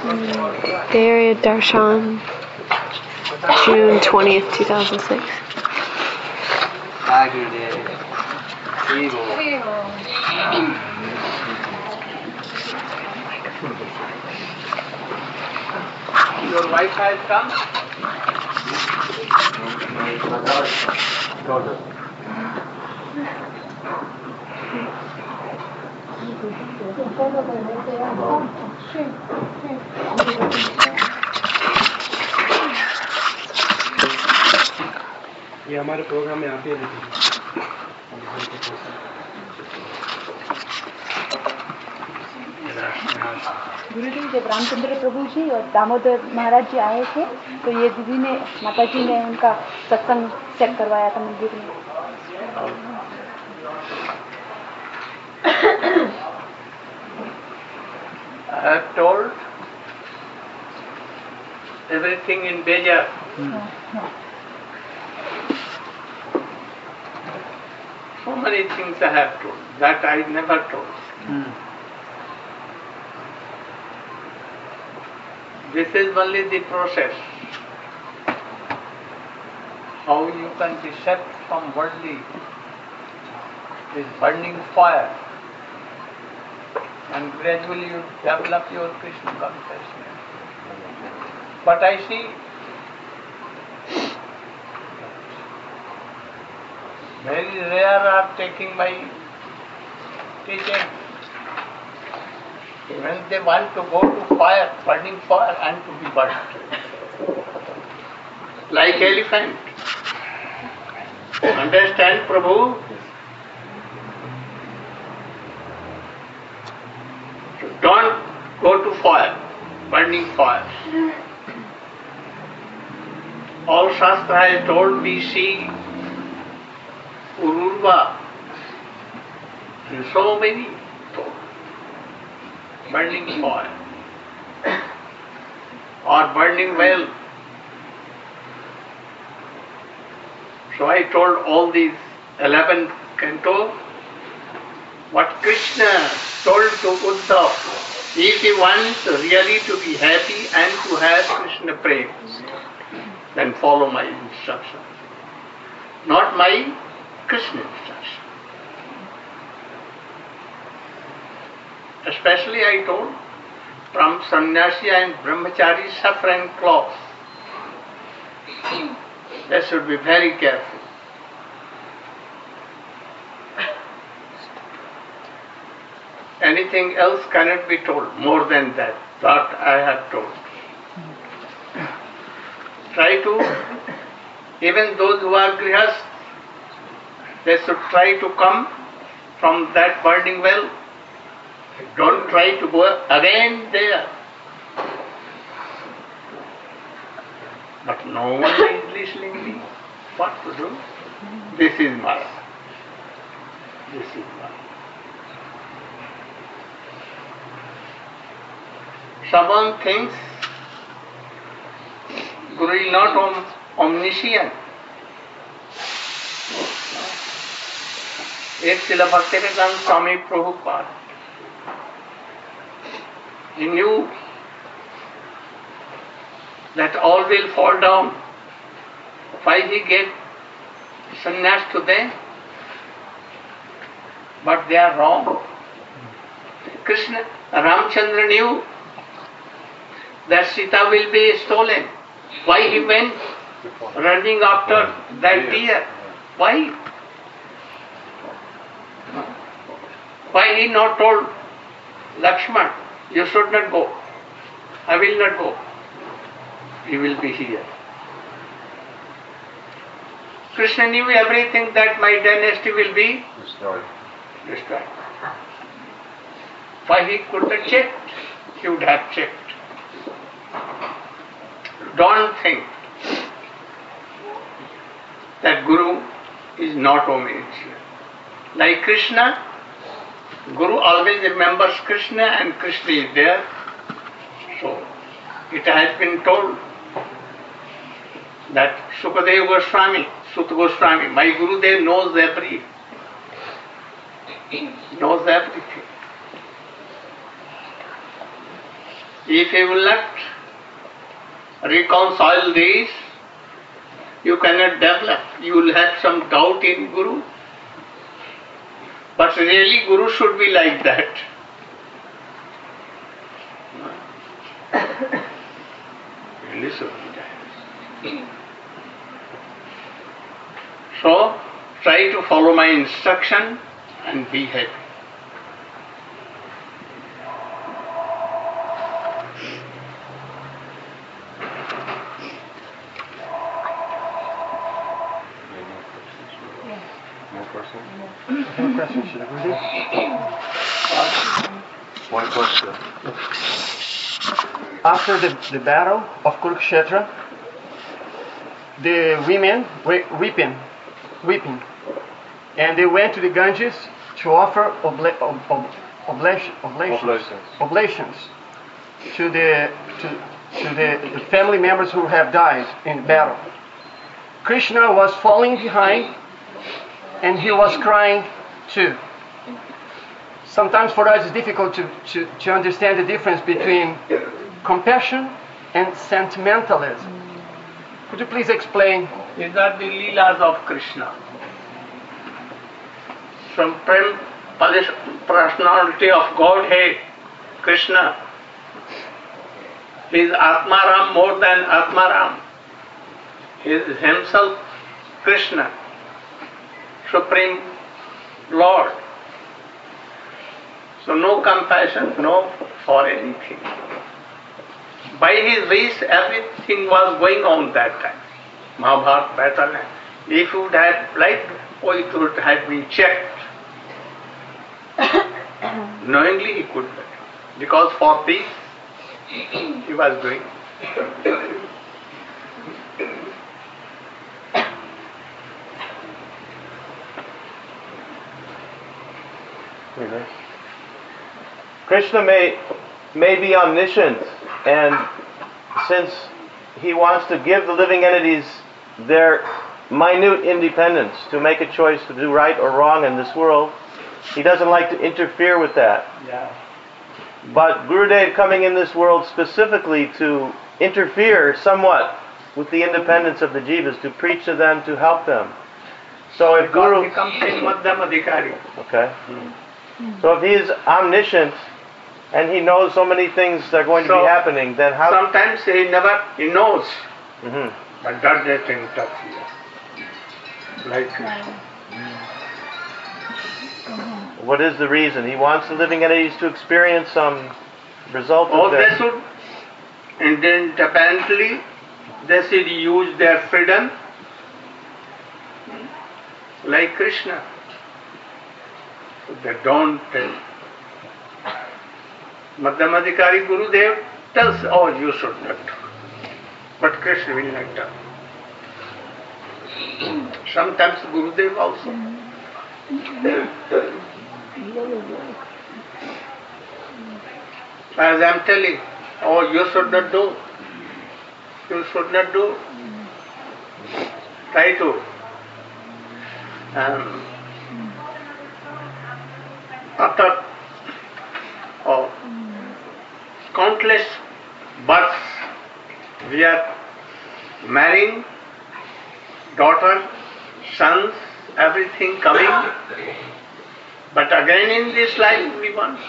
Area Darshan, June 20th, 2006. Bye, Gurudev. Your wife has come? ये हमारे programme में आते रहते हैं। गुरु जी, जब रामचंद्र प्रभु जी और दामोदर महाराज जी आए थे तो ये दीदी ने, माता जी ने उनका सत्संग सेट करवाया था मंदिर में। I have told everything in Beja. So many things I have told that I never told. This is only the process. How you can be set from worldly, this burning fire, and gradually you develop your Krishna consciousness. But I see very rare are taking my teaching. When they want to go to fire, burning fire, and to be burnt. Like elephant. Understand, Prabhu? So don't go to fire, burning fire. All Shastra has told me, see Ururva, and so many told. Burning fire or burning well. So I told all these 11 cantos what Krishna told to Uddhav. If he wants really to be happy and to have Krishna prema, then follow my instruction, not my Krishna instruction. Especially I told, from sannyasi and brahmachari suffer and cloth. They should be very careful. Anything else cannot be told more than that I have told. Try to, even those who are grihast, they should try to come from that burning well. Don't try to go again there. But no one is listening me. What to do? This is Maya. This is Maya. Someone thinks Guru is not omniscient. एक Srila Bhaktivedanta Swami Prabhupada, he knew that all will fall down. Why he gave sannyas to them? But they are wrong. Krishna, Ramchandra knew that Sita will be stolen. Why he went running after that deer? Why? Why he not told Lakshman, you should not go. I will not go. You will be here. Krishna knew everything that my dynasty will be destroyed. Why he could not check? He would have checked. Don't think that Guru is not omniscient. Like Krishna, Guru always remembers Krishna and Krishna is there. So, it has been told that Sukadeva Goswami, Sutta Goswami, my Gurudev knows everything. If you will not reconcile these, you cannot develop. You will have some doubt in Guru. But really Guru should be like that. Really should be that. So, try to follow my instruction and be happy. No question, Shri. One question. After the battle of Kurukshetra, the women were weeping, and they went to the Ganges to offer oblations to the family members who have died in battle. Krishna was falling behind, and he was crying too. Sometimes for us it's difficult to understand the difference between compassion and sentimentalism. Could you please explain? These are the Leelas of Krishna. Supreme personality of Godhead, Krishna. He is Atmaram more than Atmaram. He is himself Krishna, Supreme Lord. So no compassion, no for anything. By his wish, everything was going on that time. Mahabharata battle. If you would have liked, it would have been checked. Knowingly he could, because for peace he was doing. Krishna may be omniscient, and since he wants to give the living entities their minute independence to make a choice to do right or wrong in this world, he doesn't like to interfere with that. Yeah. But Gurudev coming in this world specifically to interfere somewhat with the independence of the jivas, to preach to them, to help them. So if Because Guru... he comes in Madhyamadhikari. Okay. So if he is omniscient and he knows so many things that are going to be happening, then how... Sometimes he knows, Mhm. but does not interfere. Like Krishna. What is the reason? He wants the living entities to experience some result Or of they that. should, and then independently, they should use their freedom like Krishna. So they don't. Madhyamadhikari Gurudev tells, you should not do. But Krishna will not do. Sometimes Gurudev also. As I am telling, you should not do. You should not do. Try to. After countless births, we are marrying, daughter, sons, everything coming. But again in this life we want.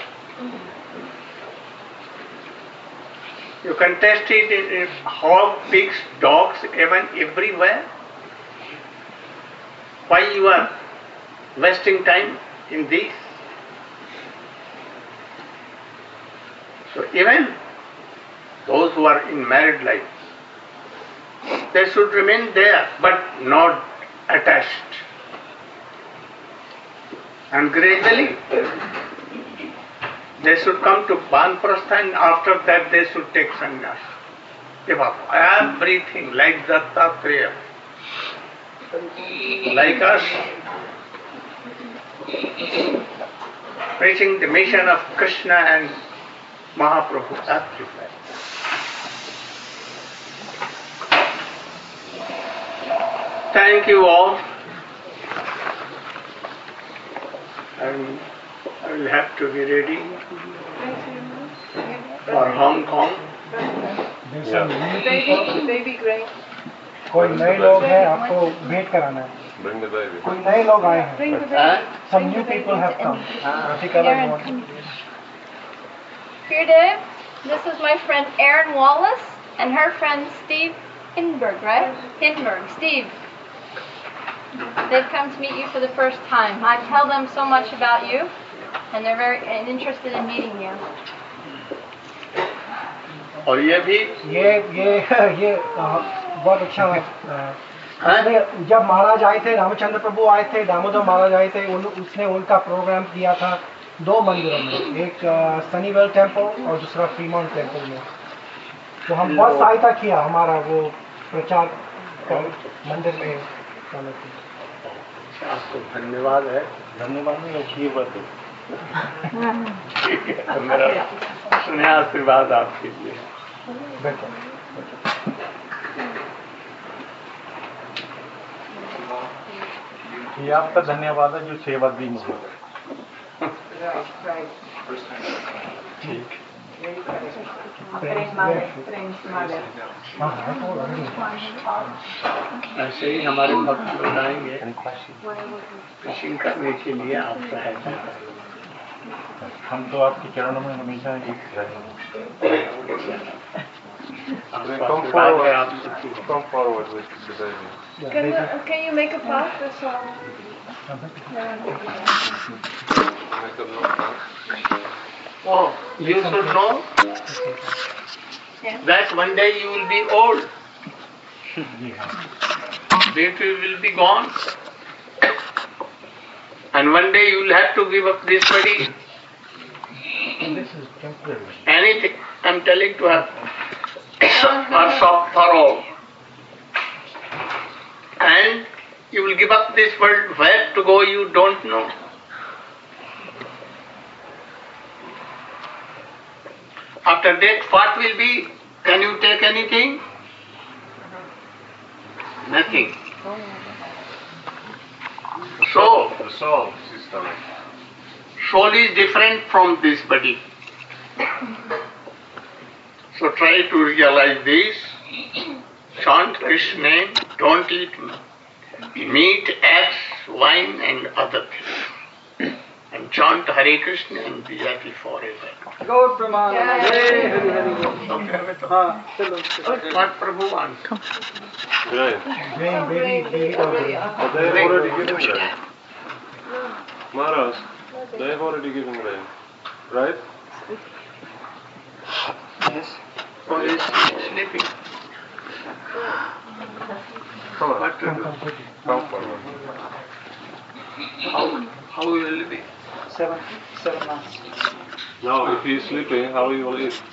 You can test it in hogs, pigs, dogs, even everywhere. Why you are wasting time in this? So even those who are in married life, they should remain there, but not attached. And gradually, they should come to Banprastha, and after that they should take sannyas. Give up everything like Dattatreya. Like us, preaching the mission of Krishna and Mahaprabhu everywhere. Thank you all. I will have to be ready. or Hong Kong. Baby Gray. कोई नए लोग हैं आपको wait कराना है Bring the baby. कोई नए लोग आए हैं Bring the baby. Huh? some new people have come Ratika Aaron, like come. Here, Dave. This is my friend Erin Wallace and her friend Steve Hindenburg, right? Hindenburg. Steve. They've come to meet you for the first time. I tell them so much about you, and they're very interested in meeting you. और ये भी ये बहुत अच्छा है जब महाराज आए थे रामचंद्र प्रभु आए थे दामोदर महाराज आए थे उसने उनका प्रोग्राम किया था 2 मंदिरों में एक सनीवेल टेम्पल और दूसरा फ्रीमाउंट टेम्पल में तो हम बहुत सहायता किया हमारा वो प्रचार मंदिर में करने की आपको धन्यवाद है धन्यवाद नहीं अच्छी बात है मेरा स्नेह आशीर्वाद आपके लिए ये आपका धन्यवाद है जो सेवा दी मुझे ठीक ऐसे ही हमारे भक्त लोग आएंगे कृषि करने के लिए आप सहायता करें हम तो आपके चरणों में हमेशा Come forward with the baby. Can you make a path? Oh, you should know that one day you will be old. Baby will be gone. And one day you will have to give up this body. This is temporary. Anything, I'm telling to her, or for all. And you will give up this world. Where to go you don't know. After death, what will be? Can you take anything? Nothing. So, The soul, sister. soul is different from this body. So try to realize this. Chant Krishna's name, don't eat meat, eggs, wine and other things. And chant Hare Krishna and be happy forever. Gaur Pramanand. Okay, what Prabhu wants. Right. Baby They've already given rain. Maharaj, they've already given rain. Right? Yes. Oh, he's sleeping. Come on. What to do? Come forward. How will it be? 7 months. Now, if he is sleeping, how he will eat?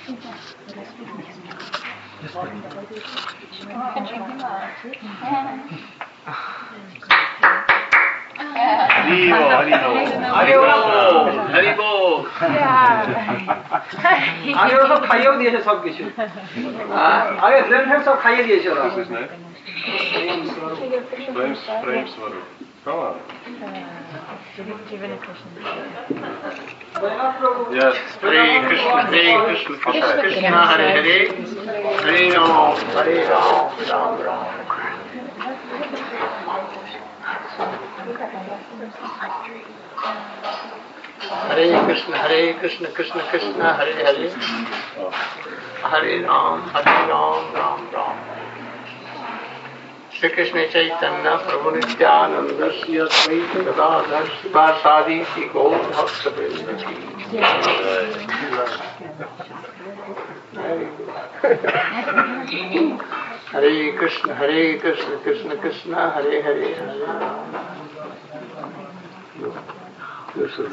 Hari Bol. আগে ওরা সব খাইয়েও দিয়েছে সব কিছু আগে friend friend সব খাইয়ে দিয়েছে ওরা What's his name? Prem Swarup. Come on. Yes. Hare Krishna, Krishna Krishna, Hare Hare, Hare Ram, Ram Ram. Hare Krishna, Krishna Krishna, Hare Hare, Hare Ram, Ram Ram. Shri Krishna Chaitanya Prabhu Nityananda Shri Advaita Gadadhar Sivasadi Ki Gaur Bhakta Vrinda Ki. Hare Krishna, Krishna Krishna, Hare Hare, Hare Ram. Yes, sir.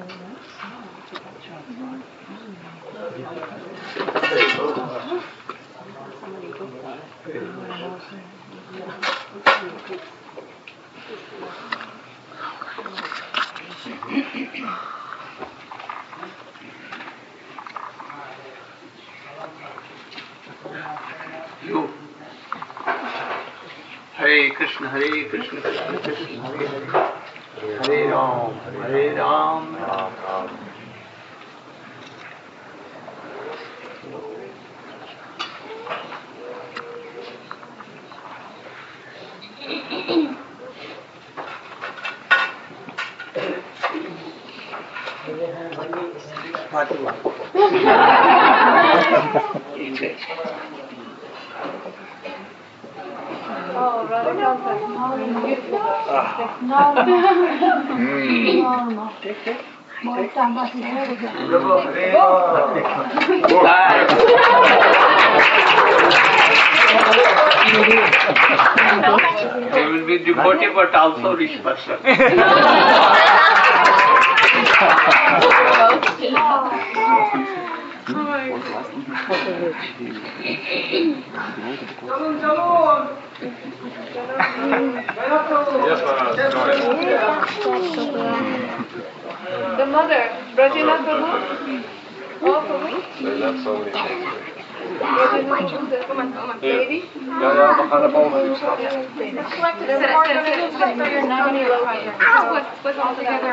You. Hare Krishna, Krishna Krishna, Hare Hare, Hare Ram, Ram Ram. आशीर्वाद They will be devotee but also rich person. The mother, Brajina Prabhu. Oh, Prabhu. Baby. Split all together.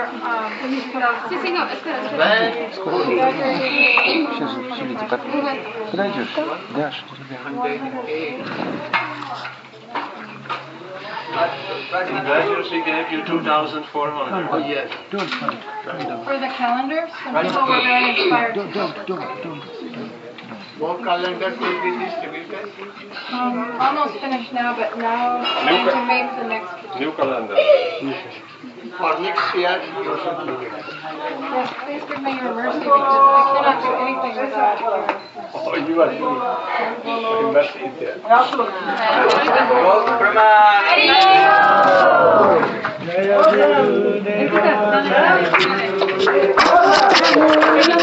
Graciously gave you 2,400. Oh, yes. For the calendar, some people were very inspired. More calendars will be distributed. Almost finished now, but now trying to make the next. New calendar. For next year, you should give it. Yes, please give me your mercy because I cannot do anything without your. Oh, you are doing. Mercy is there. Hare